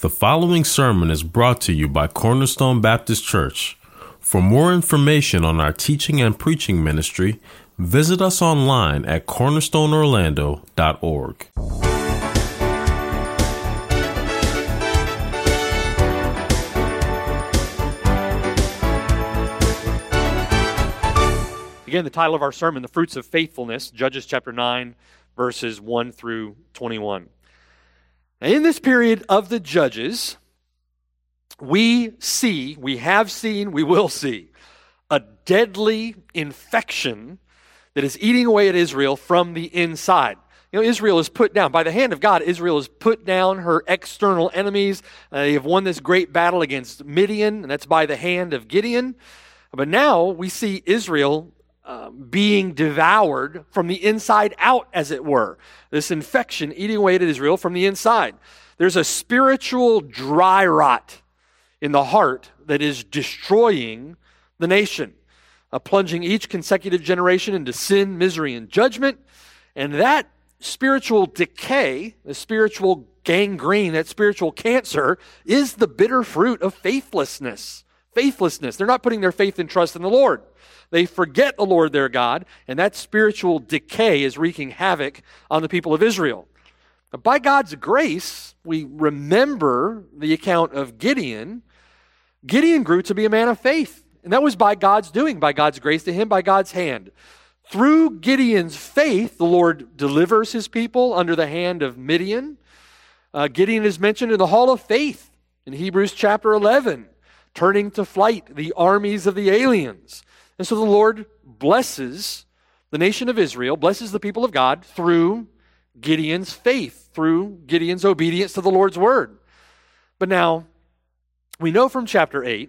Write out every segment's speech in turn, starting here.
The following sermon is brought to you by Cornerstone Baptist Church. For more information on our teaching and preaching ministry, visit us online at cornerstoneorlando.org. Again, the title of our sermon, The Fruits of Faithfulness, Judges chapter 9, verses 1 through 21. Now, in this period of the Judges, we will see a deadly infection that is eating away at Israel from the inside. You know, Israel is put down. By the hand of God, Israel has put down her external enemies. They have won this great battle against Midian, and that's by the hand of Gideon. But now we see Israel being devoured from the inside out, as it were. This infection eating away at Israel from the inside. There's a spiritual dry rot in the heart that is destroying the nation, plunging each consecutive generation into sin, misery, and judgment. And that spiritual decay, the spiritual gangrene, that spiritual cancer, is the bitter fruit of faithlessness. Faithlessness. They're not putting their faith and trust in the Lord. They forget the Lord their God, and that spiritual decay is wreaking havoc on the people of Israel. But by God's grace, we remember the account of Gideon. Gideon grew to be a man of faith, and that was by God's doing, by God's grace to him, by God's hand. Through Gideon's faith, the Lord delivers his people under the hand of Midian. Gideon is mentioned in the Hall of Faith in Hebrews chapter 11, turning to flight the armies of the aliens. And so the Lord blesses the nation of Israel, blesses the people of God through Gideon's faith, through Gideon's obedience to the Lord's word. But now, we know from chapter 8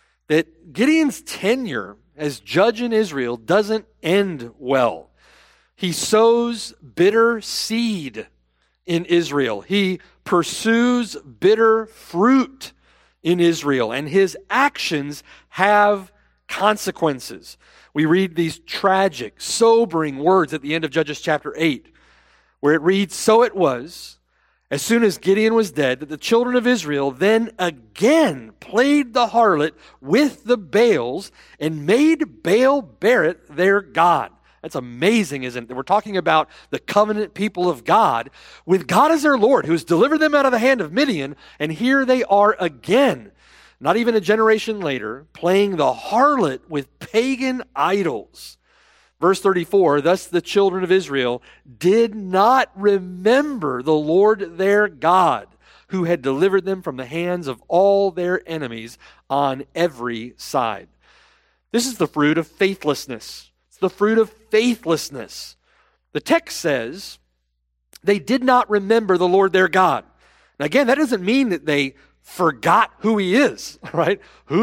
that Gideon's tenure as judge in Israel doesn't end well. He sows bitter seed in Israel. He pursues bitter fruit in Israel, and his actions have consequences. We read these tragic, sobering words at the end of Judges chapter 8, where it reads, "So it was, as soon as Gideon was dead, that the children of Israel then again played the harlot with the Baals and made Baal-Berith their god." That's amazing, isn't it? We're talking about the covenant people of God, with God as their Lord, who has delivered them out of the hand of Midian, and here they are again, not even a generation later, playing the harlot with pagan idols. Verse 34, "Thus the children of Israel did not remember the Lord their God, who had delivered them from the hands of all their enemies on every side." This is the fruit of faithlessness. It's the fruit of faithlessness. The text says they did not remember the Lord their God. Now again, that doesn't mean that they forgot who he is, right?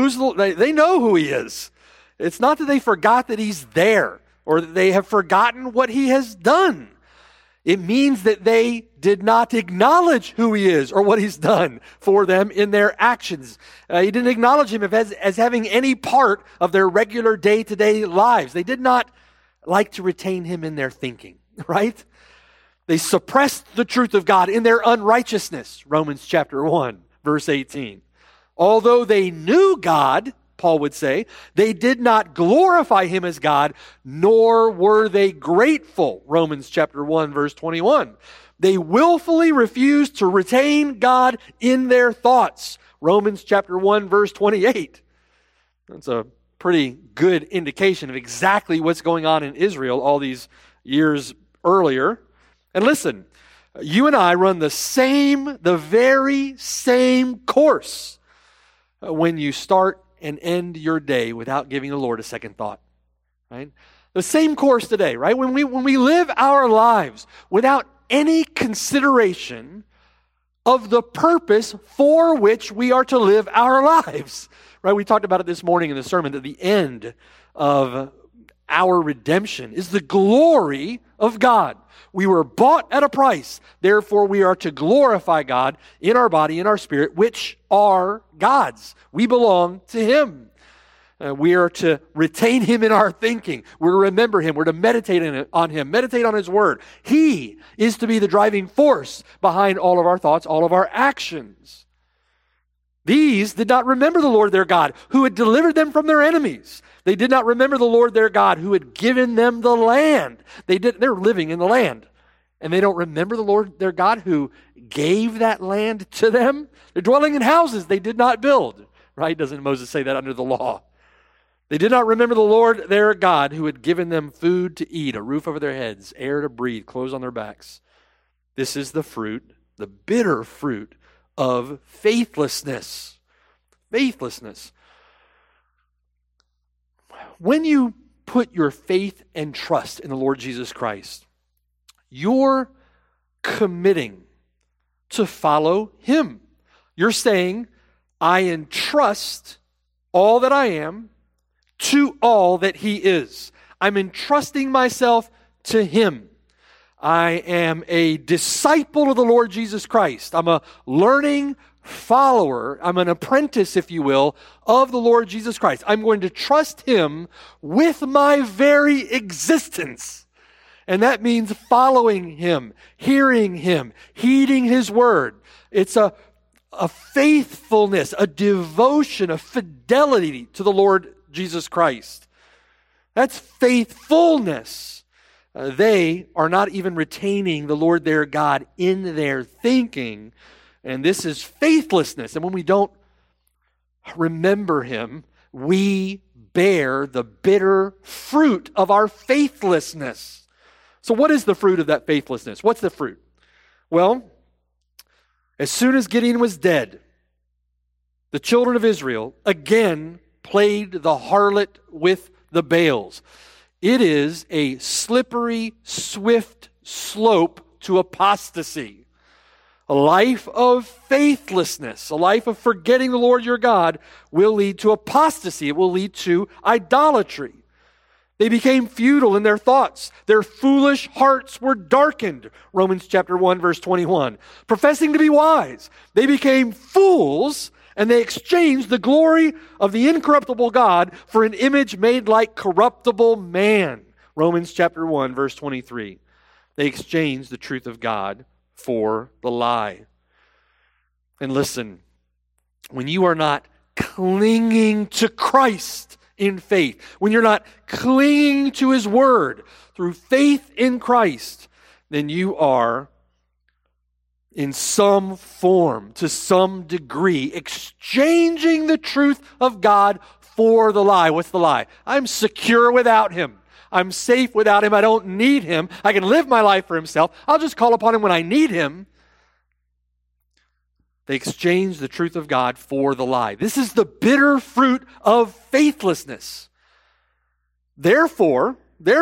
They know who he is. It's not that they forgot that he's there or that they have forgotten what he has done. It means that they did not acknowledge who he is or what he's done for them in their actions. He didn't acknowledge him as having any part of their regular day-to-day lives. They did not like to retain him in their thinking, right? They suppressed the truth of God in their unrighteousness, Romans chapter 1. Verse 18. Although they knew God, Paul would say, they did not glorify him as God, nor were they grateful. Romans chapter 1, verse 21. They willfully refused to retain God in their thoughts. Romans chapter 1, verse 28. That's a pretty good indication of exactly what's going on in Israel all these years earlier. And listen, you and I run the very same course when you start and end your day without giving the Lord a second thought, right? The same course today, right? When we live our lives without any consideration of the purpose for which we are to live our lives, right? We talked about it this morning in the sermon that the end of our redemption is the glory of God. We were bought at a price. Therefore, we are to glorify God in our body and our spirit, which are God's. We belong to him. We are to retain him in our thinking. We're to remember him. We're to meditate on him, meditate on his word. He is to be the driving force behind all of our thoughts, all of our actions. These did not remember the Lord their God, who had delivered them from their enemies. They did not remember the Lord their God, who had given them the land. They're living in the land. And they don't remember the Lord their God, who gave that land to them. They're dwelling in houses they did not build. Right? Doesn't Moses say that under the law? They did not remember the Lord their God, who had given them food to eat, a roof over their heads, air to breathe, clothes on their backs. This is the fruit, the bitter fruit of faithlessness. Faithlessness. When you put your faith and trust in the Lord Jesus Christ, you're committing to follow Him. You're saying, I entrust all that I am to all that He is. I'm entrusting myself to Him. I am a disciple of the Lord Jesus Christ. I'm a learning follower. I'm an apprentice, if you will, of the Lord Jesus Christ. I'm going to trust Him with my very existence. And that means following Him, hearing Him, heeding His word. It's a faithfulness, a devotion, a fidelity to the Lord Jesus Christ. That's faithfulness. They are not even retaining the Lord their God in their thinking. And this is faithlessness. And when we don't remember Him, we bear the bitter fruit of our faithlessness. So what is the fruit of that faithlessness? What's the fruit? Well, as soon as Gideon was dead, the children of Israel again played the harlot with the Baals. It is a slippery, swift slope to apostasy. A life of faithlessness, a life of forgetting the Lord your God will lead to apostasy. It will lead to idolatry. They became futile in their thoughts. Their foolish hearts were darkened. Romans chapter 1, verse 21. Professing to be wise, they became fools, and they exchanged the glory of the incorruptible God for an image made like corruptible man. Romans chapter 1, verse 23. They exchanged the truth of God for the lie. And listen, when you are not clinging to Christ in faith, when you're not clinging to His word through faith in Christ, then you are in some form, to some degree, exchanging the truth of God for the lie. What's the lie? I'm secure without Him. I'm safe without Him. I don't need Him. I can live my life for Himself. I'll just call upon Him when I need Him. They exchange the truth of God for the lie. This is the bitter fruit of faithlessness. Therefore,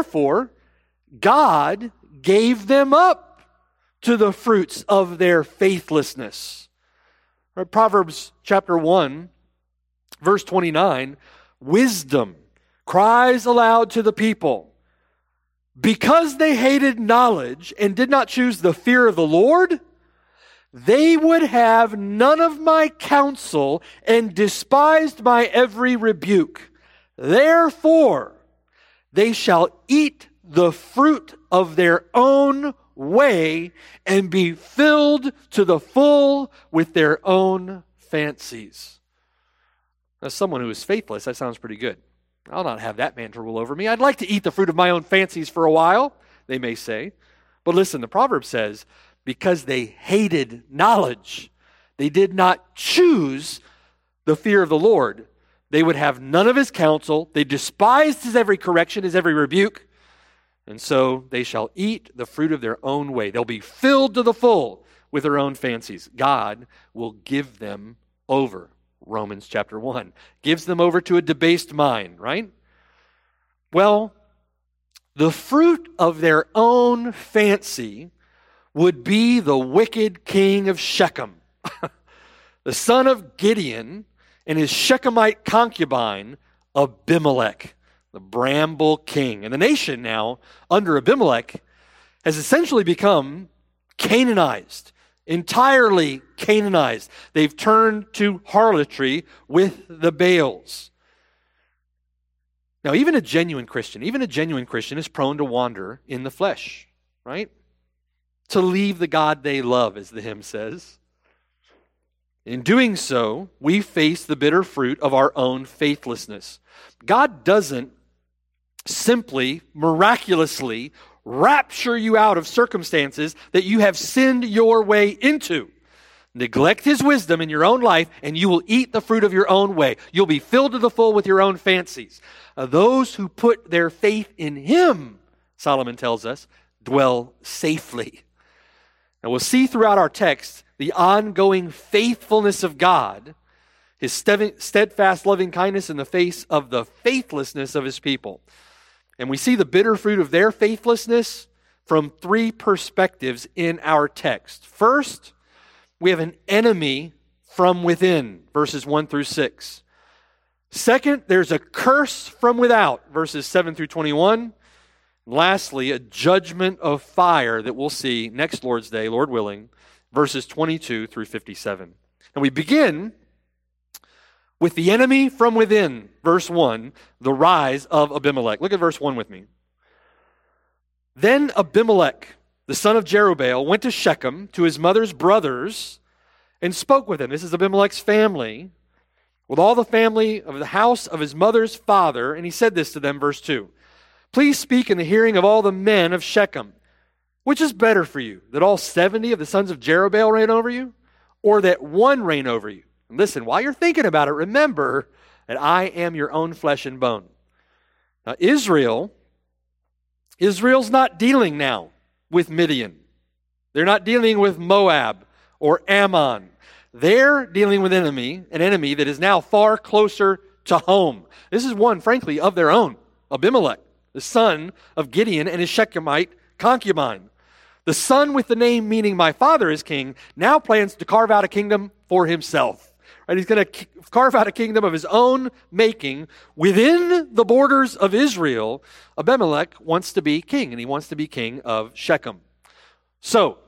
God gave them up to the fruits of their faithlessness. Proverbs chapter 1, verse 29, wisdom cries aloud to the people, because they hated knowledge and did not choose the fear of the Lord, they would have none of my counsel and despised my every rebuke. Therefore, they shall eat the fruit of their own way and be filled to the full with their own fancies. As someone who is faithless, that sounds pretty good. I'll not have that man to rule over me. I'd like to eat the fruit of my own fancies for a while, they may say. But listen, the proverb says, because they hated knowledge, they did not choose the fear of the Lord. They would have none of His counsel. They despised His every correction, His every rebuke. And so they shall eat the fruit of their own way. They'll be filled to the full with their own fancies. God will give them over. Romans chapter 1 gives them over to a debased mind, right? Well, the fruit of their own fancy would be the wicked king of Shechem, the son of Gideon, and his Shechemite concubine, Abimelech, the bramble king. And the nation now, under Abimelech, has essentially become Canaanized, entirely Canaanized. They've turned to harlotry with the Baals. Now, even a genuine Christian is prone to wander in the flesh, right? To leave the God they love, as the hymn says. In doing so, we face the bitter fruit of our own faithlessness. God doesn't simply, miraculously rapture you out of circumstances that you have sinned your way into. Neglect His wisdom in your own life, and you will eat the fruit of your own way. You'll be filled to the full with your own fancies. Those who put their faith in Him, Solomon tells us, dwell safely. And we'll see throughout our text the ongoing faithfulness of God, His steadfast loving kindness in the face of the faithlessness of His people. And we see the bitter fruit of their faithlessness from three perspectives in our text. First, we have an enemy from within, verses 1 through 6. Second, there's a curse from without, verses 7 through 21. Lastly, a judgment of fire that we'll see next Lord's Day, Lord willing, verses 22 through 57. And we begin with the enemy from within, verse 1, the rise of Abimelech. Look at verse 1 with me. Then Abimelech, the son of Jerubbaal, went to Shechem to his mother's brothers and spoke with them. This is Abimelech's family, with all the family of the house of his mother's father. And he said this to them, verse 2. Please speak in the hearing of all the men of Shechem. Which is better for you, that all 70 of the sons of Jerubbaal reign over you, or that one reign over you? And listen, while you're thinking about it, remember that I am your own flesh and bone. Now, Israel's not dealing now with Midian. They're not dealing with Moab or Ammon. They're dealing with an enemy that is now far closer to home. This is one, frankly, of their own, Abimelech, the son of Gideon and his Shechemite concubine. The son with the name meaning my father is king now plans to carve out a kingdom for himself. Right? He's going to carve out a kingdom of his own making within the borders of Israel. Abimelech wants to be king, and he wants to be king of Shechem. So,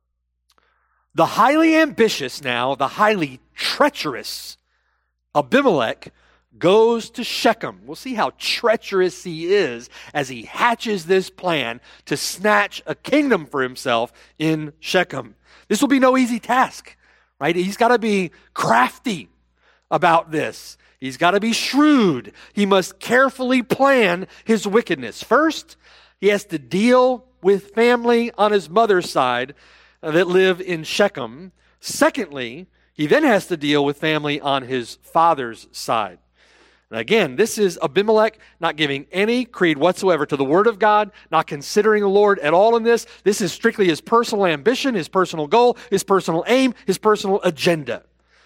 the highly ambitious now, the highly treacherous Abimelech goes to Shechem. We'll see how treacherous he is as he hatches this plan to snatch a kingdom for himself in Shechem. This will be no easy task, right? He's got to be crafty about this. He's got to be shrewd. He must carefully plan his wickedness. First, he has to deal with family on his mother's side that live in Shechem. Secondly, he then has to deal with family on his father's side. And again, this is Abimelech not giving any creed whatsoever to the Word of God, not considering the Lord at all in this. This is strictly his personal ambition, his personal goal, his personal aim, his personal agenda.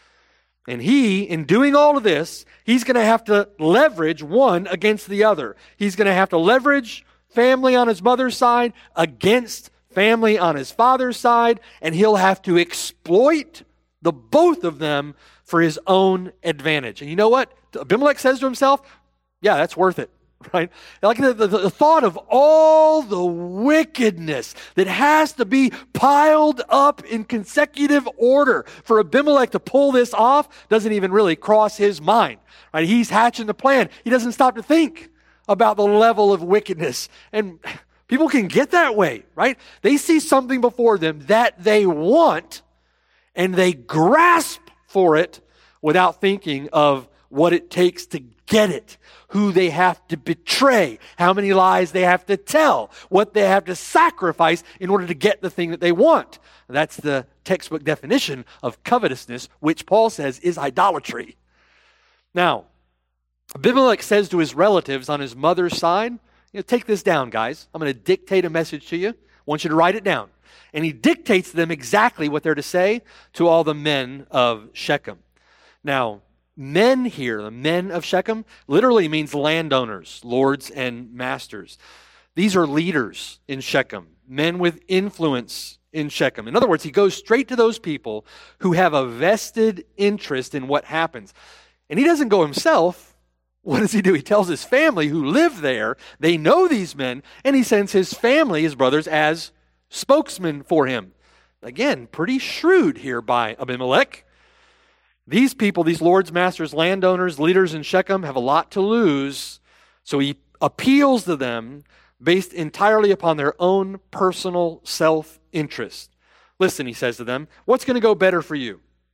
And he, in doing all of this, he's going to have to leverage one against the other. He's going to have to leverage family on his mother's side against family on his father's side, and he'll have to exploit the both of them for his own advantage. And you know what Abimelech says to himself? Yeah, that's worth it, right? Like the thought of all the wickedness that has to be piled up in consecutive order for Abimelech to pull this off doesn't even really cross his mind, right? He's hatching the plan. He doesn't stop to think about the level of wickedness. And people can get that way, right? They see something before them that they want, and they grasp for it without thinking of what it takes to get it, who they have to betray, how many lies they have to tell, what they have to sacrifice in order to get the thing that they want. That's the textbook definition of covetousness, which Paul says is idolatry. Now, Abimelech says to his relatives on his mother's side, take this down, guys. I'm going to dictate a message to you. I want you to write it down. And he dictates to them exactly what they're to say to all the men of Shechem. Now, men here, the men of Shechem, literally means landowners, lords and masters. These are leaders in Shechem, men with influence in Shechem. In other words, he goes straight to those people who have a vested interest in what happens. And he doesn't go himself. What does he do? He tells his family who live there, they know these men, and he sends his family, his brothers, as spokesman for him. Again, pretty shrewd here by Abimelech. These people, these lords, masters, landowners, leaders in Shechem have a lot to lose, so he appeals to them based entirely upon their own personal self-interest. Listen, he says to them, what's going to go better for you?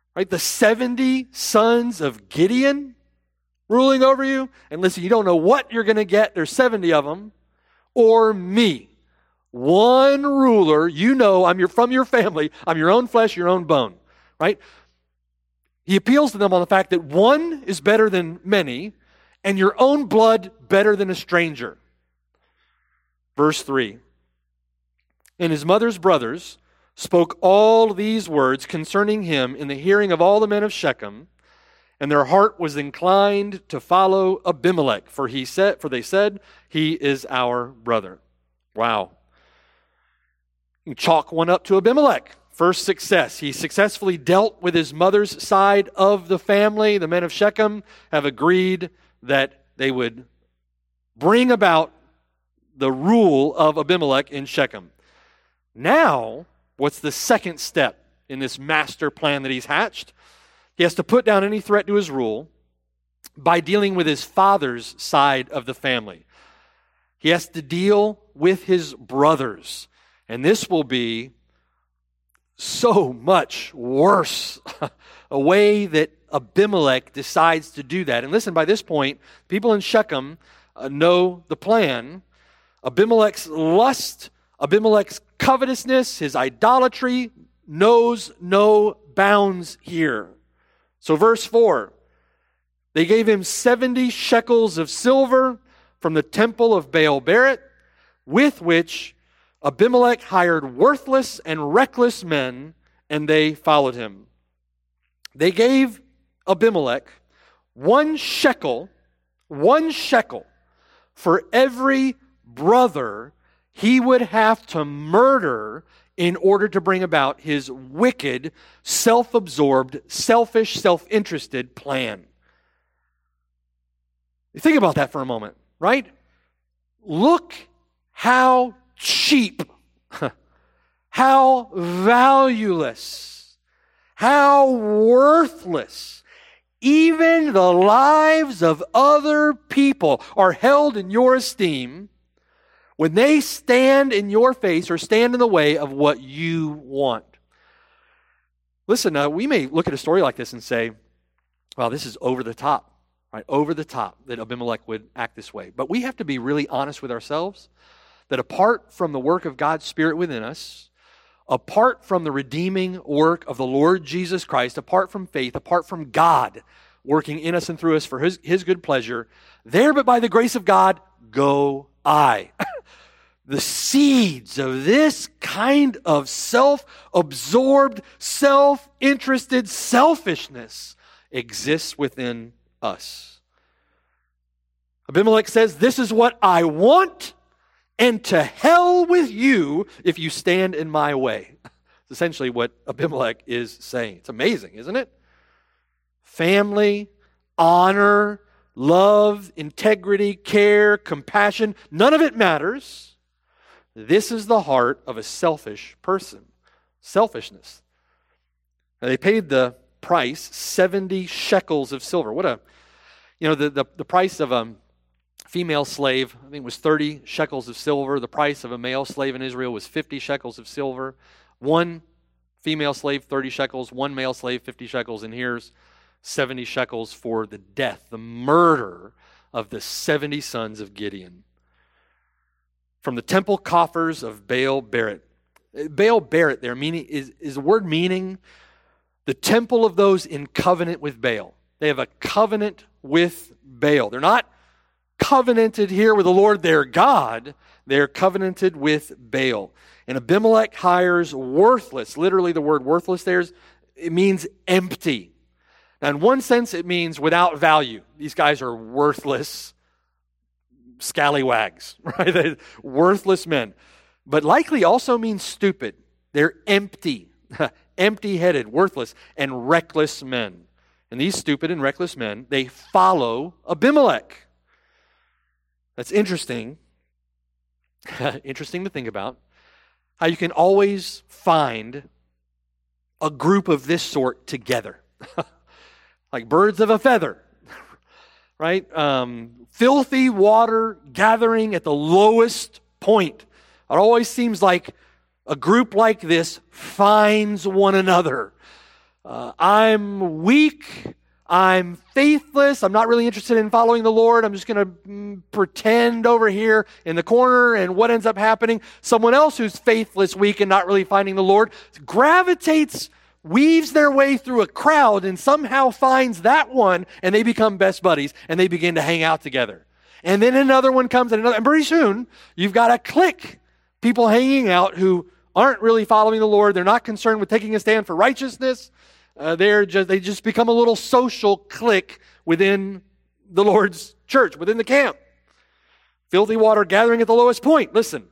right? The 70 sons of Gideon ruling over you. And listen, you don't know what you're going to get. There's 70 of them. Or me, one ruler. You know, from your family. I'm your own flesh, your own bone, right? He appeals to them on the fact that one is better than many, and your own blood better than a stranger. Verse 3. And his mother's brothers spoke all these words concerning him in the hearing of all the men of Shechem, and their heart was inclined to follow Abimelech, for they said, he is our brother. Wow. You chalk one up to Abimelech. First success. He successfully dealt with his mother's side of the family. The men of Shechem have agreed that they would bring about the rule of Abimelech in Shechem. Now, what's the second step in this master plan that he's hatched? He has to put down any threat to his rule by dealing with his father's side of the family. He has to deal with his brothers. And this will be so much worse, a way that Abimelech decides to do that. And listen, by this point, people in Shechem know the plan. Abimelech's lust, Abimelech's covetousness, his idolatry knows no bounds here. So verse 4, they gave him 70 shekels of silver from the temple of Baal-Berith, with which Abimelech hired worthless and reckless men, and they followed him. They gave Abimelech 1 shekel for every brother he would have to murder in order to bring about his wicked, self-absorbed, selfish, self-interested plan. Think about that for a moment, right? Look how cheap, how valueless, how worthless even the lives of other people are held in your esteem when they stand in your face or stand in the way of what you want. Listen, we may look at a story like this and say, wow, this is over the top, right? Over the top that Abimelech would act this way. But we have to be really honest with ourselves that apart from the work of God's Spirit within us, apart from the redeeming work of the Lord Jesus Christ, apart from faith, apart from God working in us and through us for His good pleasure, there but by the grace of God go I. The seeds of this kind of self-absorbed, self-interested selfishness exists within us. Abimelech says, this is what I want, and to hell with you if you stand in my way. It's essentially what Abimelech is saying. It's amazing, isn't it? Family, honor, love, integrity, care, compassion, none of it matters. This is the heart of a selfish person. Selfishness. Now, they paid the price, 70 shekels of silver. The price of a female slave, I think, was 30 shekels of silver. The price of a male slave in Israel was 50 shekels of silver. One female slave, 30 shekels. One male slave, 50 shekels. And here's 70 shekels for the death, the murder of the 70 sons of Gideon. From the temple coffers of Baal-Berith. Baal-Berith there is the word meaning the temple of those in covenant with Baal. They have a covenant with Baal. They're not covenanted here with the Lord their God. They're covenanted with Baal. And Abimelech hires worthless. Literally the word worthless there, it means empty. Now in one sense it means without value. These guys are worthless scallywags, right? They're worthless men. But likely also means stupid. They're empty, empty-headed, worthless, and reckless men. And these stupid and reckless men, they follow Abimelech. That's interesting. Interesting to think about. How you can always find a group of this sort together. Like birds of a feather. Right? Filthy water gathering at the lowest point. It always seems like a group like this finds one another. I'm weak, I'm faithless, I'm not really interested in following the Lord, I'm just going to pretend over here in the corner, and what ends up happening? Someone else who's faithless, weak, and not really finding the Lord gravitates, weaves their way through a crowd and somehow finds that one, and they become best buddies, and they begin to hang out together. And then another one comes, and pretty soon, you've got a clique, people hanging out who aren't really following the Lord, they're not concerned with taking a stand for righteousness, they just become a little social clique within the Lord's church, within the camp. Filthy water gathering at the lowest point. Listen,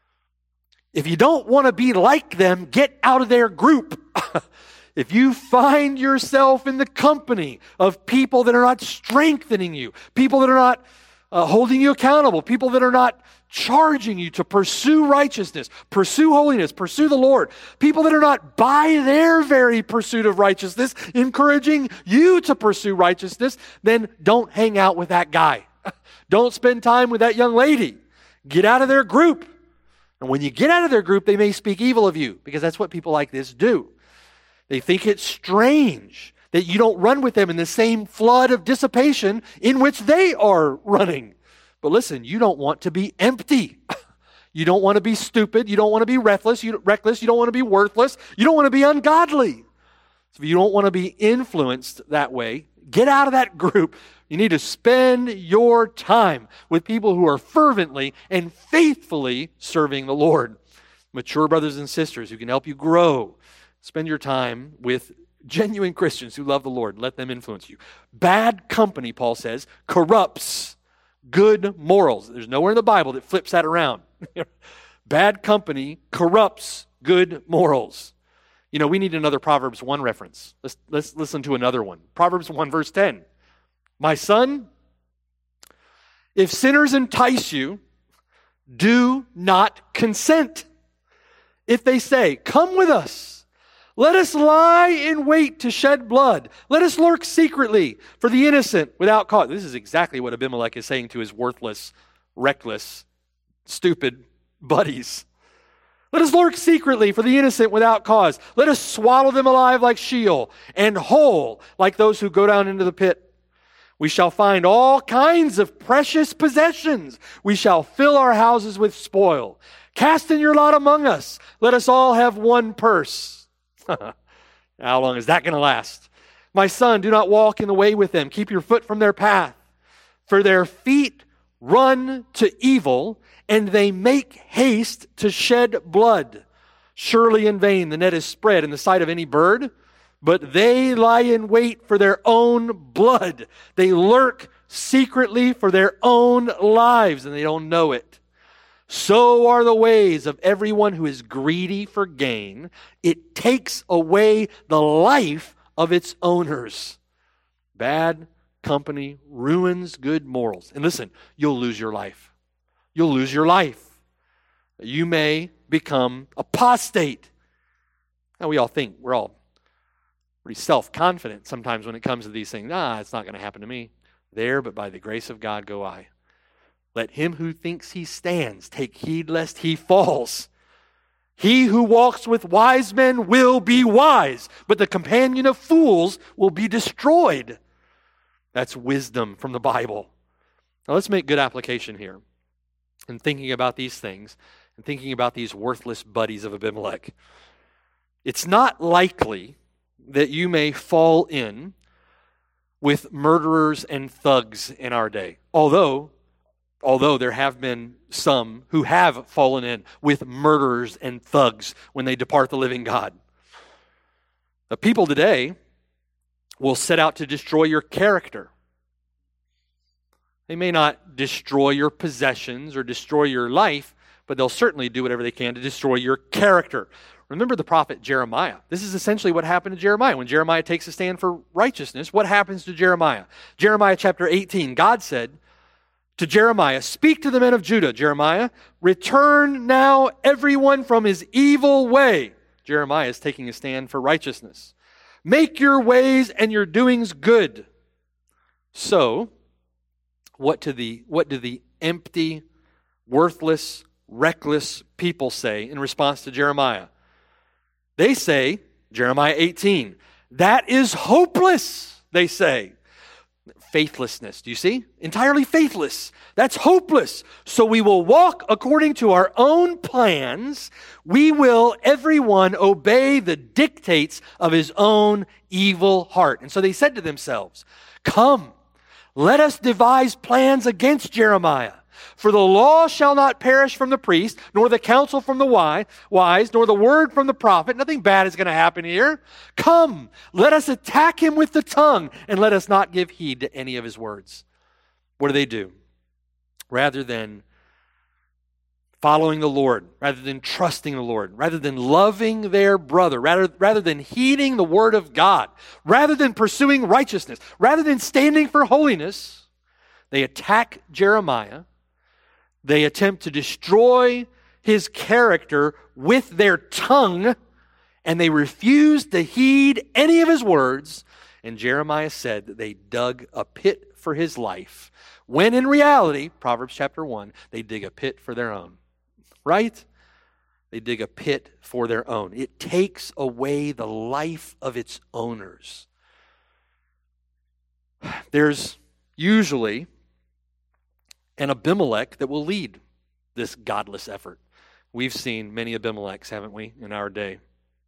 if you don't want to be like them, get out of their group. If you find yourself in the company of people that are not strengthening you, people that are not holding you accountable, people that are not charging you to pursue righteousness, pursue holiness, pursue the Lord, people that are not by their very pursuit of righteousness encouraging you to pursue righteousness, then don't hang out with that guy. Don't spend time with that young lady. Get out of their group. And when you get out of their group, they may speak evil of you, because that's what people like this do. They think it's strange that you don't run with them in the same flood of dissipation in which they are running. But listen, you don't want to be empty. You don't want to be stupid. You don't want to be reckless. You don't want to be worthless. You don't want to be ungodly. So if you don't want to be influenced that way, get out of that group. You need to spend your time with people who are fervently and faithfully serving the Lord. Mature brothers and sisters who can help you grow. Spend your time with genuine Christians who love the Lord. Let them influence you. Bad company, Paul says, corrupts good morals. There's nowhere in the Bible that flips that around. Bad company corrupts good morals. You know, we need another Proverbs 1 reference. Let's listen to another one. Proverbs 1 verse 10. My son, if sinners entice you, do not consent. If they say, come with us, let us lie in wait to shed blood. Let us lurk secretly for the innocent without cause. This is exactly what Abimelech is saying to his worthless, reckless, stupid buddies. Let us lurk secretly for the innocent without cause. Let us swallow them alive like Sheol and whole like those who go down into the pit. We shall find all kinds of precious possessions. We shall fill our houses with spoil. Cast in your lot among us. Let us all have one purse. How long is that going to last? My son, do not walk in the way with them. Keep your foot from their path. For their feet run to evil, and they make haste to shed blood. Surely in vain the net is spread in the sight of any bird, but they lie in wait for their own blood. They lurk secretly for their own lives, and they don't know it. So are the ways of everyone who is greedy for gain. It takes away the life of its owners. Bad company ruins good morals. And listen, you'll lose your life. You'll lose your life. You may become apostate. Now we all think we're all pretty self-confident sometimes when it comes to these things. It's not going to happen to me. There, but by the grace of God go I. Let him who thinks he stands take heed lest he falls. He who walks with wise men will be wise, but the companion of fools will be destroyed. That's wisdom from the Bible. Now let's make good application here in thinking about these things and thinking about these worthless buddies of Abimelech. It's not likely that you may fall in with murderers and thugs in our day, although there have been some who have fallen in with murderers and thugs when they depart the living God. The people today will set out to destroy your character. They may not destroy your possessions or destroy your life, but they'll certainly do whatever they can to destroy your character. Remember the prophet Jeremiah. This is essentially what happened to Jeremiah. When Jeremiah takes a stand for righteousness, what happens to Jeremiah? Jeremiah chapter 18, God said to Jeremiah, speak to the men of Judah, Jeremiah, return now everyone from his evil way. Jeremiah is taking a stand for righteousness. Make your ways and your doings good. So, what do the empty, worthless, reckless people say in response to Jeremiah? They say, Jeremiah 18, That is hopeless, they say. Faithlessness, do you see? Entirely faithless. That's hopeless. So we will walk according to our own plans. We will, everyone, obey the dictates of his own evil heart. And so they said to themselves, come, let us devise plans against Jeremiah. For the law shall not perish from the priest, nor the counsel from the wise, nor the word from the prophet. Nothing bad is going to happen here. Come, let us attack him with the tongue, and let us not give heed to any of his words. What do? Rather than following the Lord, rather than trusting the Lord, rather than loving their brother, rather than heeding the word of God, rather than pursuing righteousness, rather than standing for holiness, they attack Jeremiah. They attempt to destroy his character with their tongue, and they refuse to heed any of his words. And Jeremiah said that they dug a pit for his life, when in reality, Proverbs chapter 1, they dig a pit for their own. Right? They dig a pit for their own. It takes away the life of its owners. There's usually an Abimelech that will lead this godless effort. We've seen many Abimelechs, haven't we, in our day?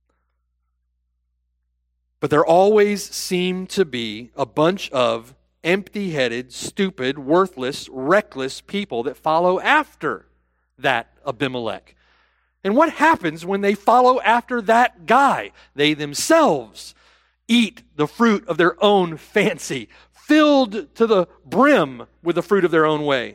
But there always seem to be a bunch of empty-headed, stupid, worthless, reckless people that follow after that Abimelech. And what happens when they follow after that guy? They themselves eat the fruit of their own fancy, filled to the brim with the fruit of their own way.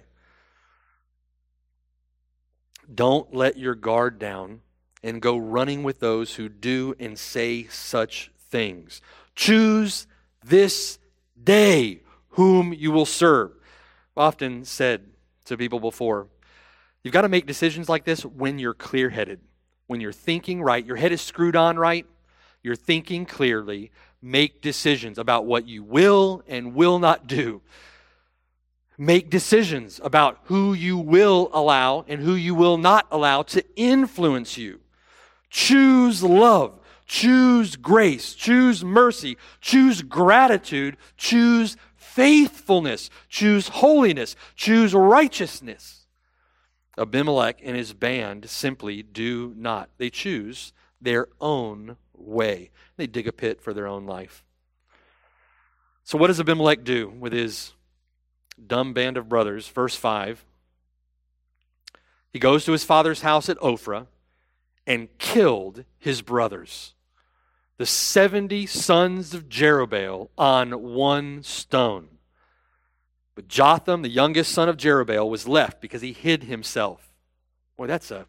Don't let your guard down and go running with those who do and say such things. Choose this day whom you will serve. I've often said to people before, you've got to make decisions like this when you're clear-headed, when you're thinking right, your head is screwed on right, you're thinking clearly. Make decisions about what you will and will not do. Make decisions about who you will allow and who you will not allow to influence you. Choose love. Choose grace. Choose mercy. Choose gratitude. Choose faithfulness. Choose holiness. Choose righteousness. Abimelech and his band simply do not. They choose their own way. They dig a pit for their own life. So what does Abimelech do with his dumb band of brothers? Verse 5. He goes to his father's house at Ophrah and killed his brothers, the 70 sons of Jerubbaal, on one stone. But Jotham, the youngest son of Jerubbaal, was left because he hid himself. Boy, that's a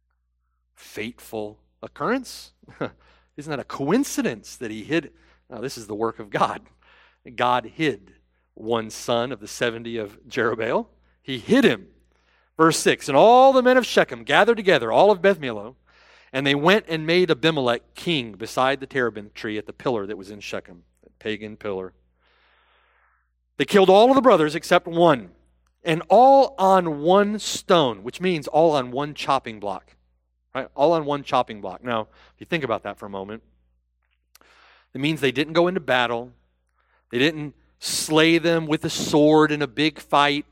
fateful occurrence. Isn't that a coincidence that he hid? No, this is the work of God. God hid one son of the 70 of Jerubbaal. He hid him. Verse 6, and all the men of Shechem gathered together, all of Beth Millo, and they went and made Abimelech king beside the terebinth tree at the pillar that was in Shechem, that pagan pillar. They killed all of the brothers except one, and all on one stone, which means all on one chopping block. Right? All on one chopping block. Now, if you think about that for a moment, it means they didn't go into battle. They didn't slay them with a sword in a big fight,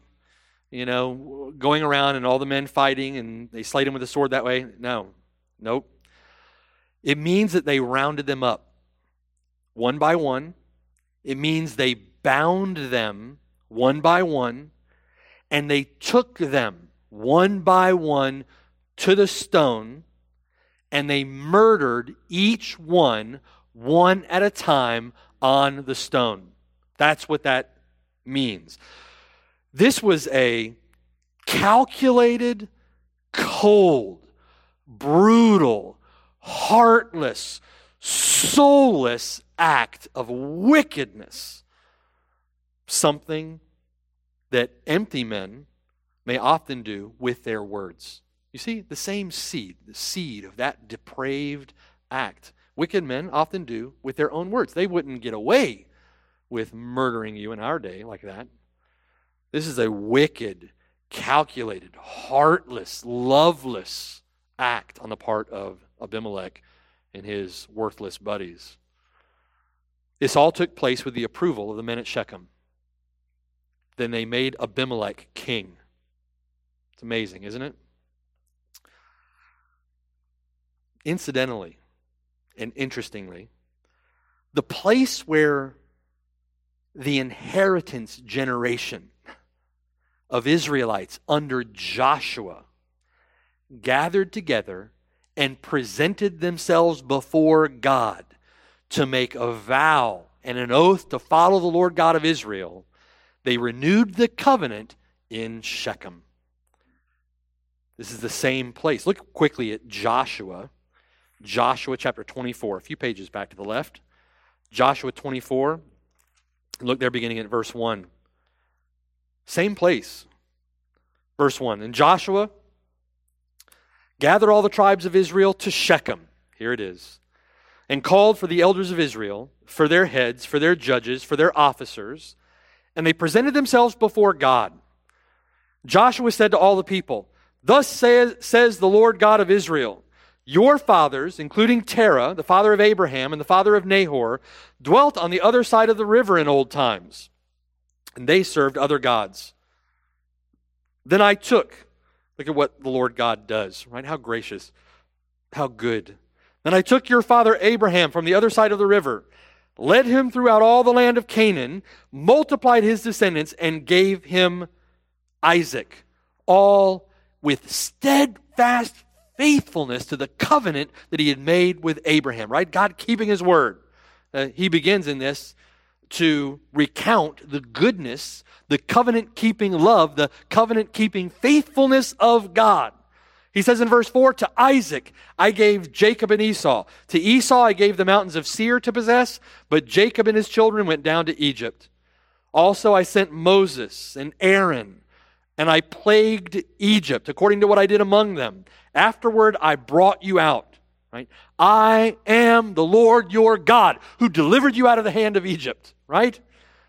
going around and all the men fighting and they slayed them with a sword that way. Nope. It means that they rounded them up one by one. It means they bound them one by one, and they took them one by one to the stone, and they murdered each one at a time on the stone. That's what that means. This was a calculated, cold, brutal, heartless, soulless act of wickedness. Something that empty men may often do with their words. You see, the same seed, the seed of that depraved act, wicked men often do with their own words. They wouldn't get away with murdering you in our day like that. This is a wicked, calculated, heartless, loveless act on the part of Abimelech and his worthless buddies. This all took place with the approval of the men at Shechem. Then they made Abimelech king. It's amazing, isn't it? Incidentally and interestingly, the place where the inheritance generation of Israelites under Joshua gathered together and presented themselves before God to make a vow and an oath to follow the Lord God of Israel, they renewed the covenant in Shechem. This is the same place. Look quickly at Joshua. Joshua chapter 24, a few pages back to the left. Joshua 24, look there beginning at verse 1. Same place. Verse 1, and Joshua gathered all the tribes of Israel to Shechem. Here it is. And called for the elders of Israel, for their heads, for their judges, for their officers, and they presented themselves before God. Joshua said to all the people, "Thus says the Lord God of Israel, your fathers, including Terah, the father of Abraham and the father of Nahor, dwelt on the other side of the river in old times, and they served other gods. Then I took," look at what the Lord God does, right? How gracious, how good. "Then I took your father Abraham from the other side of the river, led him throughout all the land of Canaan, multiplied his descendants, and gave him Isaac, all with steadfast faithfulness to the covenant that he had made with Abraham," right? God keeping his word. He begins in this to recount the goodness, the covenant-keeping love, the covenant-keeping faithfulness of God. He says in verse 4, "To Isaac I gave Jacob and Esau. To Esau I gave the mountains of Seir to possess, but Jacob and his children went down to Egypt. Also I sent Moses and Aaron, and I plagued Egypt according to what I did among them. Afterward I brought you out." Right? "I am the Lord your God who delivered you out of the hand of Egypt." Right?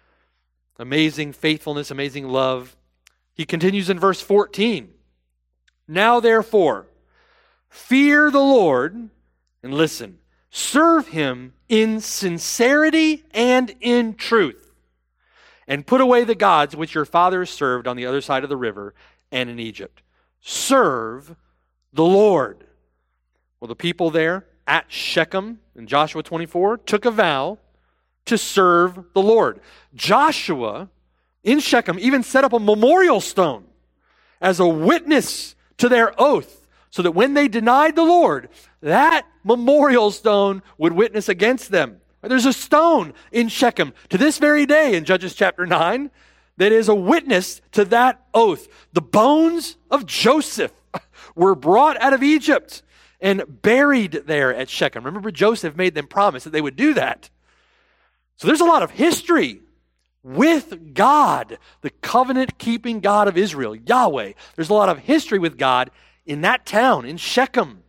Amazing faithfulness, amazing love. He continues in verse 14. "Now therefore, fear the Lord," and listen, "serve him in sincerity and in truth, and put away the gods which your fathers served on the other side of the river and in Egypt. Serve the Lord." Well, the people there at Shechem in Joshua 24 took a vow to serve the Lord. Joshua in Shechem even set up a memorial stone as a witness to their oath, so that when they denied the Lord, that memorial stone would witness against them. There's a stone in Shechem to this very day in Judges chapter 9 that is a witness to that oath. The bones of Joseph were brought out of Egypt and buried there at Shechem. Remember, Joseph made them promise that they would do that. So there's a lot of history with God, the covenant-keeping God of Israel, Yahweh. There's a lot of history with God in that town, in Shechem.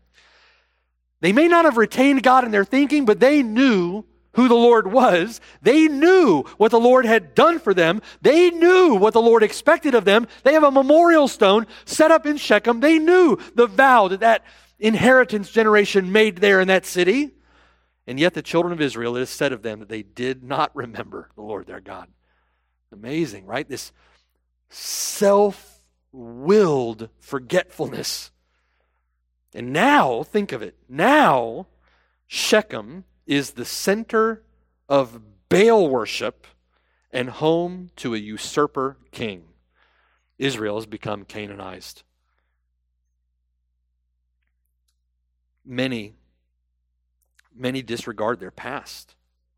They may not have retained God in their thinking, but they knew who the Lord was. They knew what the Lord had done for them. They knew what the Lord expected of them. They have a memorial stone set up in Shechem. They knew the vow that inheritance generation made there in that city. And yet the children of Israel, it is said of them that they did not remember the Lord their God. Amazing, right? This self-willed forgetfulness. And now, think of it, now Shechem is the center of Baal worship and home to a usurper king. Israel has become Canaanized. Many disregard their past.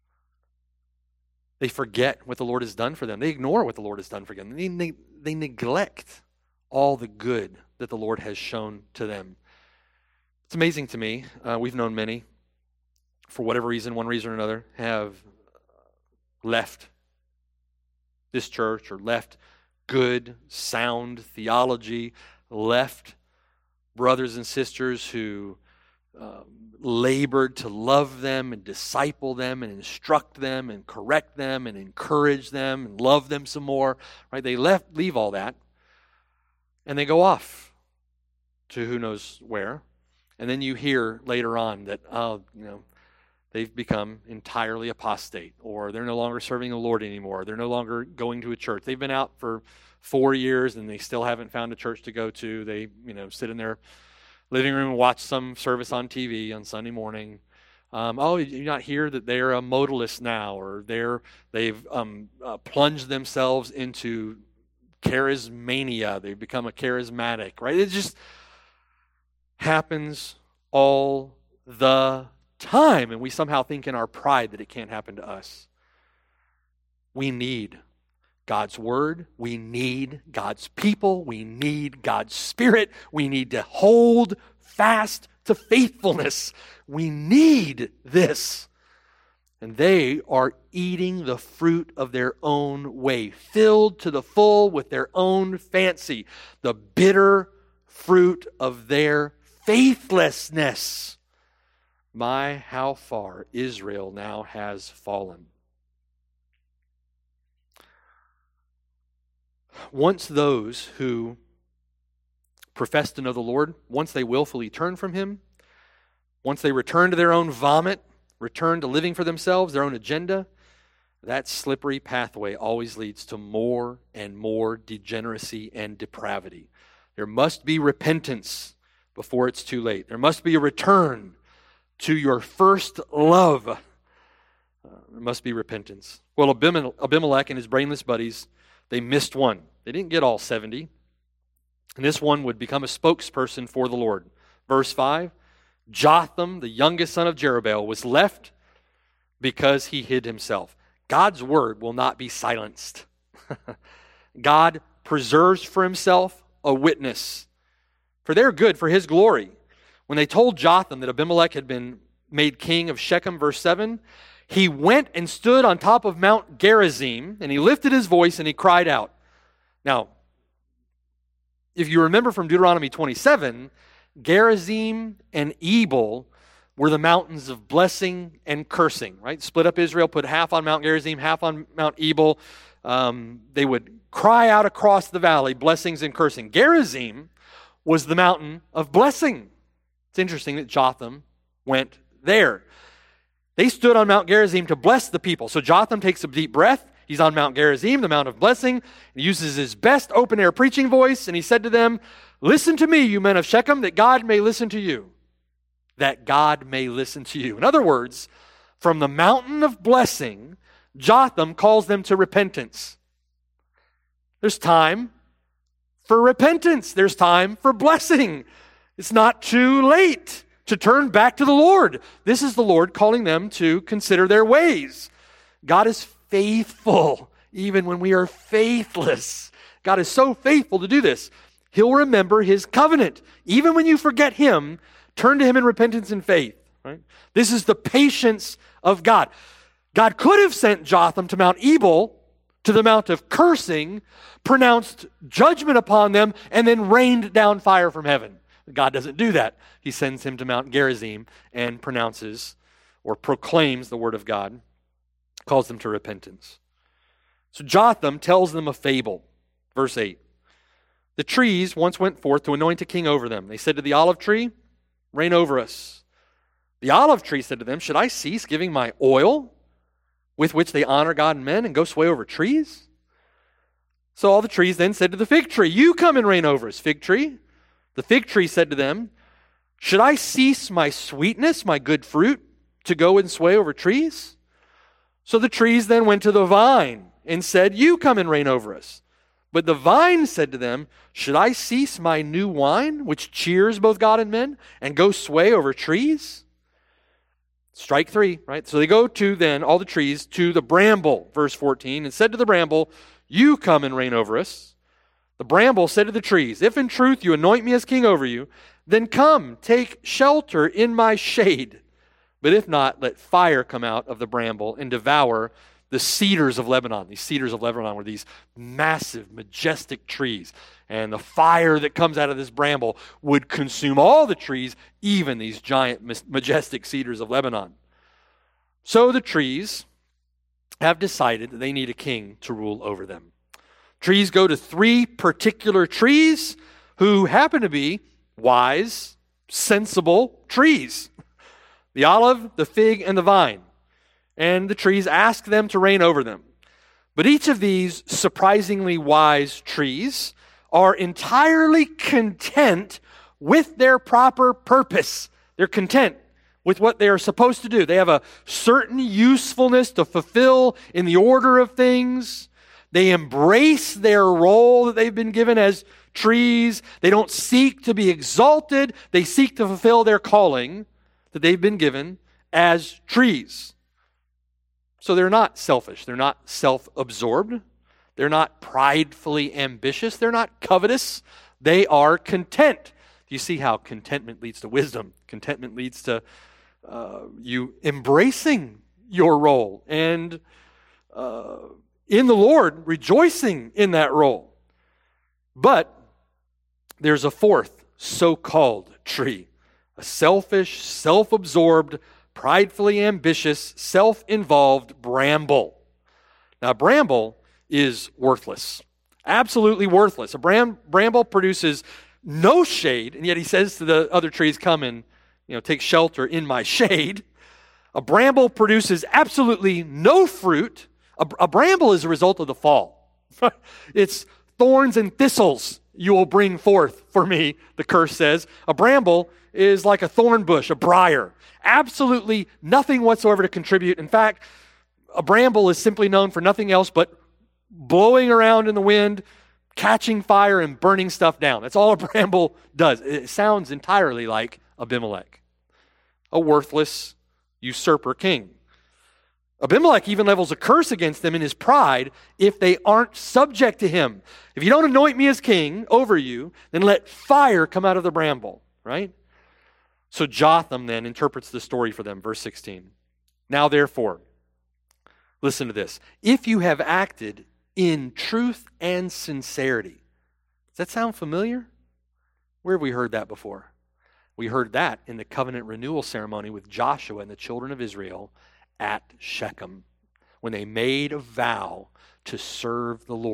They forget what the Lord has done for them. They ignore what the Lord has done for them. They neglect all the good that the Lord has shown to them. It's amazing to me. We've known many, for whatever reason, one reason or another, have left this church or left good, sound theology, left brothers and sisters who labored to love them and disciple them and instruct them and correct them and encourage them and love them some more. Right? They leave all that and they go off to who knows where. And then you hear later on that, they've become entirely apostate, or they're no longer serving the Lord anymore. They're no longer going to a church. They've been out for 4 years and they still haven't found a church to go to. They, sit in their living room and watch some service on TV on Sunday morning. You not hear that they're a modalist now, or they've plunged themselves into charismania. They've become a charismatic, right? It just happens all the time, and we somehow think in our pride that it can't happen to us. We need God's word. We need God's people. We need God's Spirit. We need to hold fast to faithfulness. We need this. And they are eating the fruit of their own way, filled to the full with their own fancy, the bitter fruit of their faithlessness. My, how far Israel now has fallen. Once those who profess to know the Lord, once they willfully turn from Him, once they return to their own vomit, return to living for themselves, their own agenda, that slippery pathway always leads to more and more degeneracy and depravity. There must be repentance before it's too late. There must be a return to your first love. There must be repentance. Well, Abimelech and his brainless buddies, they missed one. They didn't get all 70. And this one would become a spokesperson for the Lord. Verse 5, Jotham, the youngest son of Jerubbaal, was left because he hid himself. God's word will not be silenced. God preserves for himself a witness, for their good, for his glory. When they told Jotham that Abimelech had been made king of Shechem, verse 7, he went and stood on top of Mount Gerizim, and he lifted his voice and he cried out. Now, if you remember from Deuteronomy 27, Gerizim and Ebal were the mountains of blessing and cursing, right? Split up Israel, put half on Mount Gerizim, half on Mount Ebal. They would cry out across the valley, blessings and cursing. Gerizim was the mountain of blessing. It's interesting that Jotham went there. They stood on Mount Gerizim to bless the people. So Jotham takes a deep breath. He's on Mount Gerizim, the Mount of Blessing. He uses his best open-air preaching voice, and he said to them, "Listen to me, you men of Shechem, that God may listen to you." That God may listen to you. In other words, from the mountain of blessing, Jotham calls them to repentance. There's time for repentance. There's time for blessing. It's not too late to turn back to the Lord. This is the Lord calling them to consider their ways. God is faithful, even when we are faithless. God is so faithful to do this. He'll remember His covenant. Even when you forget Him, turn to Him in repentance and faith. Right? This is the patience of God. God could have sent Jotham to Mount Ebal, to the mount of cursing, pronounced judgment upon them, and then rained down fire from heaven. God doesn't do that. He sends him to Mount Gerizim and pronounces or proclaims the word of God, calls them to repentance. So Jotham tells them a fable. Verse 8. The trees once went forth to anoint a king over them. They said to the olive tree, "Reign over us." The olive tree said to them, "Should I cease giving my oil with which they honor God and men and go sway over trees?" So all the trees then said to the fig tree, "You come and reign over us, fig tree." The fig tree said to them, "Should I cease my sweetness, my good fruit, to go and sway over trees?" So the trees then went to the vine and said, "You come and reign over us." But the vine said to them, "Should I cease my new wine, which cheers both God and men, and go sway over trees?" Strike three, right? So they go to then, all the trees, to the bramble, verse 14, and said to the bramble, "You come and reign over us." The bramble said to the trees, "If in truth you anoint me as king over you, then come, take shelter in my shade. But if not, let fire come out of the bramble and devour the cedars of Lebanon." These cedars of Lebanon were these massive, majestic trees. And the fire that comes out of this bramble would consume all the trees, even these giant, majestic cedars of Lebanon. So the trees have decided that they need a king to rule over them. Trees go to three particular trees who happen to be wise, sensible trees. the olive, the fig, and the vine. And the trees ask them to reign over them. But each of these surprisingly wise trees are entirely content with their proper purpose. They're content with what they are supposed to do. They have a certain usefulness to fulfill in the order of things. They embrace their role that they've been given as trees. They don't seek to be exalted. They seek to fulfill their calling that they've been given as trees. So they're not selfish. They're not self-absorbed. They're not pridefully ambitious. They're not covetous. They are content. You see how contentment leads to wisdom. Contentment leads to you embracing your role and in the Lord rejoicing in that role. But there's a fourth so-called tree, a selfish, self-absorbed, pridefully ambitious, self-involved bramble. Now, bramble is worthless, absolutely worthless. A bramble produces no shade, and yet he says to the other trees, come and take shelter in my shade. A bramble produces absolutely no fruit. A bramble is a result of the fall. It's thorns and thistles you will bring forth for me, the curse says. A bramble is like a thorn bush, a briar. Absolutely nothing whatsoever to contribute. In fact, a bramble is simply known for nothing else but blowing around in the wind, catching fire, and burning stuff down. That's all a bramble does. It sounds entirely like Abimelech, a worthless usurper king. Abimelech even levels a curse against them in his pride if they aren't subject to him. If you don't anoint me as king over you, then let fire come out of the bramble, right? So Jotham then interprets the story for them, verse 16. Now therefore, listen to this. If you have acted in truth and sincerity. Does that sound familiar? Where have we heard that before? We heard that in the covenant renewal ceremony with Joshua and the children of Israel at Shechem, when they made a vow to serve the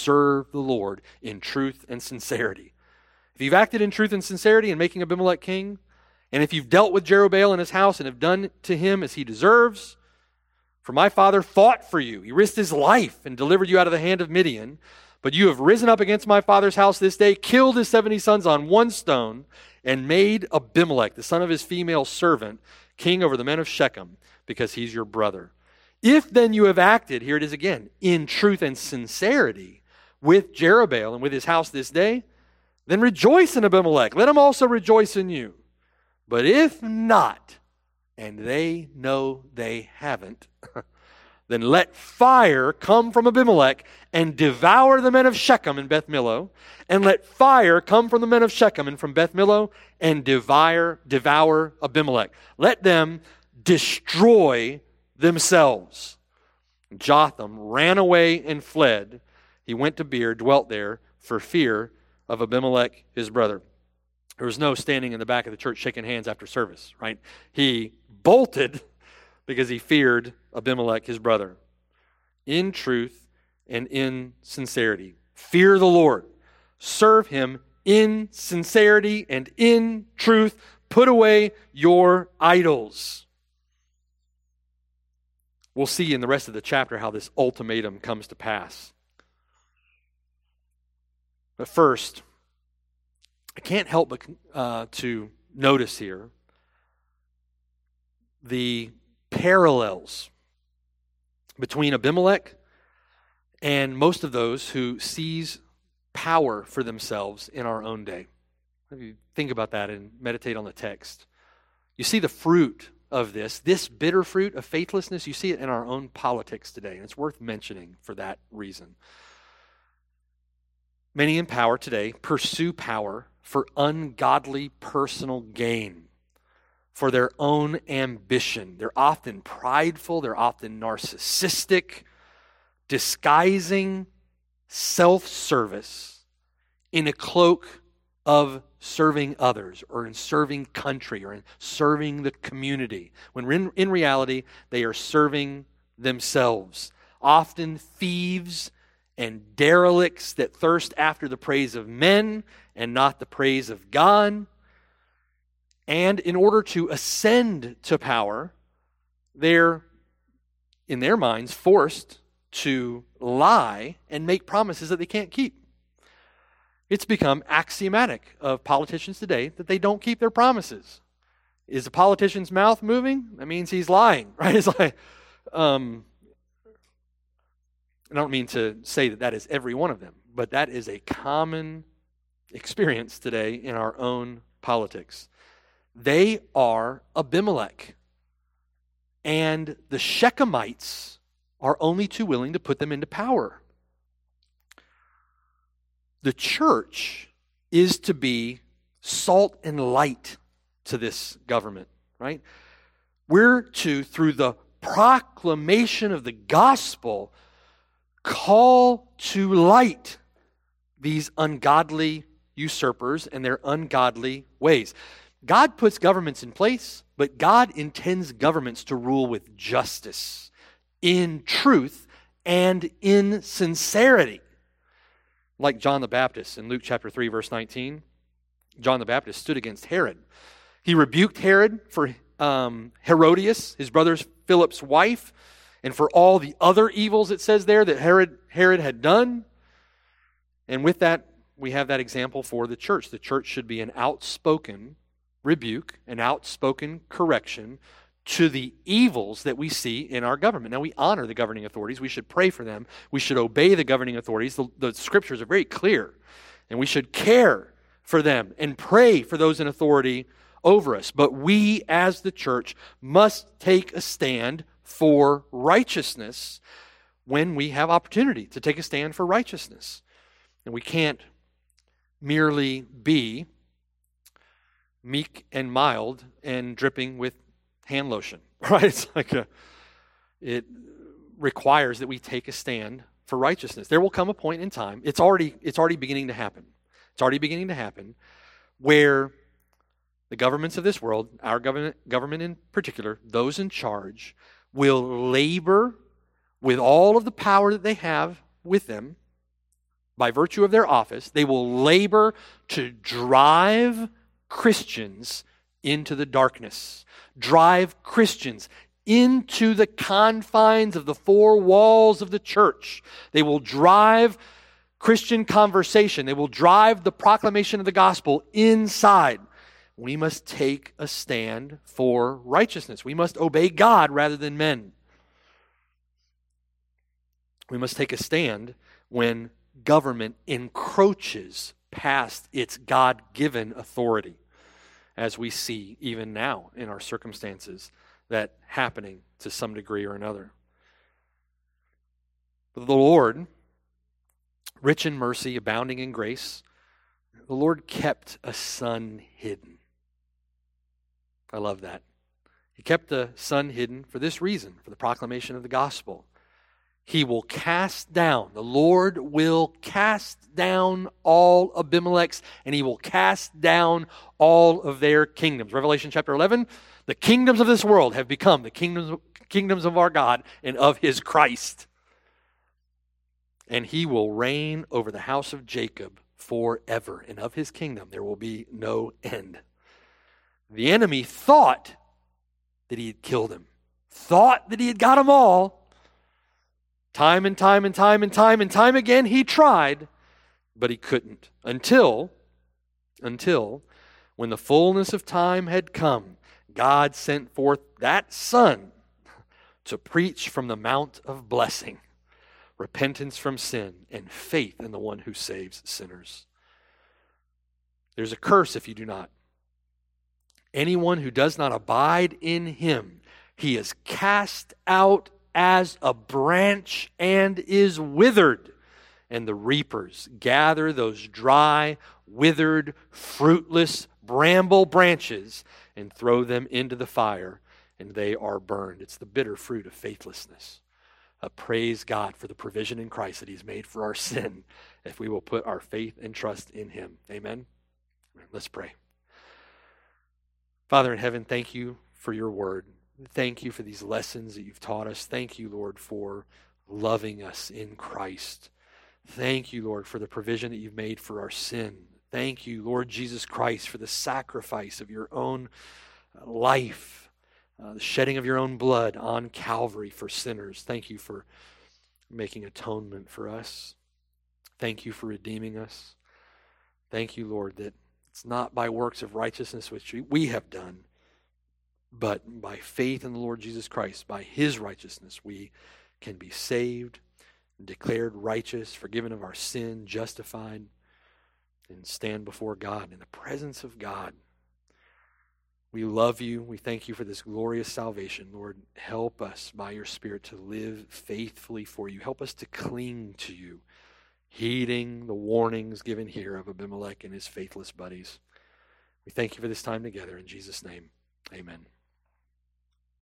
Lord in truth and sincerity. If you've acted in truth and sincerity in making Abimelech king, and if you've dealt with Jerubbaal and his house and have done to him as he deserves, for my father fought for you. He risked his life and delivered you out of the hand of Midian. But you have risen up against my father's house this day, killed his 70 sons on one stone, and made Abimelech, the son of his female servant, king over the men of Shechem, because he's your brother. If then you have acted, here it is again, in truth and sincerity with Jerubbaal and with his house this day, then rejoice in Abimelech. Let him also rejoice in you. But if not, and they know they haven't, then let fire come from Abimelech and devour the men of Shechem and Beth Millo, and let fire come from the men of Shechem and from Beth Millo and devour Abimelech. Let them destroy themselves. Jotham ran away and fled. He went to Beer, dwelt there for fear of Abimelech, his brother. There was no standing in the back of the church shaking hands after service, right? He bolted because he feared Abimelech, his brother. In truth and in sincerity. Fear the Lord. Serve him in sincerity and in truth. Put away your idols. We'll see in the rest of the chapter how this ultimatum comes to pass. But first, I can't help but to notice here the parallels between Abimelech and most of those who seize power for themselves in our own day. If you think about that and meditate on the text, you see the fruit of this bitter fruit of faithlessness. You see it in our own politics today, and it's worth mentioning for that reason. Many in power today pursue power for ungodly personal gain, for their own ambition. They're often prideful, they're often narcissistic, disguising self-service in a cloak of serving others or in serving country or in serving the community, when in reality they are serving themselves. Often thieves and derelicts that thirst after the praise of men and not the praise of God. And in order to ascend to power, they're, in their minds, forced to lie and make promises that they can't keep. It's become axiomatic of politicians today that they don't keep their promises. Is a politician's mouth moving? That means he's lying, right? It's like, I don't mean to say that that is every one of them, but that is a common experience today in our own politics. They are Abimelech, and the Shechemites are only too willing to put them into power. The church is to be salt and light to this government, right? We're to, through the proclamation of the gospel, call to light these ungodly usurpers and their ungodly ways. God puts governments in place, but God intends governments to rule with justice, in truth, and in sincerity. Like John the Baptist in Luke chapter 3, verse 19. John the Baptist stood against Herod. He rebuked Herod for Herodias, his brother Philip's wife, and for all the other evils, it says there, that Herod had done. And with that, we have that example for the church. The church should be an outspoken rebuke, an outspoken correction to the evils that we see in our government. Now, we honor the governing authorities. We should pray for them. We should obey the governing authorities. The scriptures are very clear. And we should care for them and pray for those in authority over us. But we, as the church, must take a stand for righteousness when we have opportunity to take a stand for righteousness. And we can't merely be meek and mild and dripping with hand lotion, right? It's like it requires that we take a stand for righteousness. There will come a point in time, it's already beginning to happen. It's already beginning to happen where the governments of this world, our government in particular, those in charge, will labor with all of the power that they have with them by virtue of their office. They will labor to drive Christians into the darkness, drive Christians into the confines of the four walls of the church. They will drive Christian conversation. They will drive the proclamation of the gospel inside. We must take a stand for righteousness. We must obey God rather than men. We must take a stand when government encroaches past its God-given authority, as we see even now in our circumstances that happening to some degree or another. But the Lord, rich in mercy, abounding in grace, the Lord kept a son hidden. I love that. He kept the son hidden for this reason, for the proclamation of the gospel. He will cast down, the Lord will cast down all Abimelechs, and he will cast down all of their kingdoms. Revelation chapter 11, the kingdoms of this world have become the kingdoms of our God and of his Christ. And he will reign over the house of Jacob forever, and of his kingdom there will be no end. The enemy thought that he had killed him, thought that he had got them all. Time and time and time and time and time again he tried, but he couldn't. Until when the fullness of time had come, God sent forth that Son to preach from the Mount of Blessing, repentance from sin and faith in the one who saves sinners. There's a curse if you do not. Anyone who does not abide in him, he is cast out as a branch and is withered. And the reapers gather those dry, withered, fruitless, bramble branches and throw them into the fire, and they are burned. It's the bitter fruit of faithlessness. Praise God for the provision in Christ that he's made for our sin, if we will put our faith and trust in him. Amen? Let's pray. Father in heaven, thank you for your word. Thank you for these lessons that you've taught us. Thank you, Lord, for loving us in Christ. Thank you, Lord, for the provision that you've made for our sin Thank you, Lord Jesus Christ, for the sacrifice of your own life, the shedding of your own blood on Calvary for sinners. Thank you for making atonement for us. Thank you for redeeming us. Thank you, Lord, that it's not by works of righteousness which we have done, but by faith in the Lord Jesus Christ, by his righteousness, we can be saved, declared righteous, forgiven of our sin, justified, and stand before God in the presence of God. We love you. We thank you for this glorious salvation. Lord, help us by your Spirit to live faithfully for you. Help us to cling to you, heeding the warnings given here of Abimelech and his faithless buddies. We thank you for this time together. In Jesus' name, amen.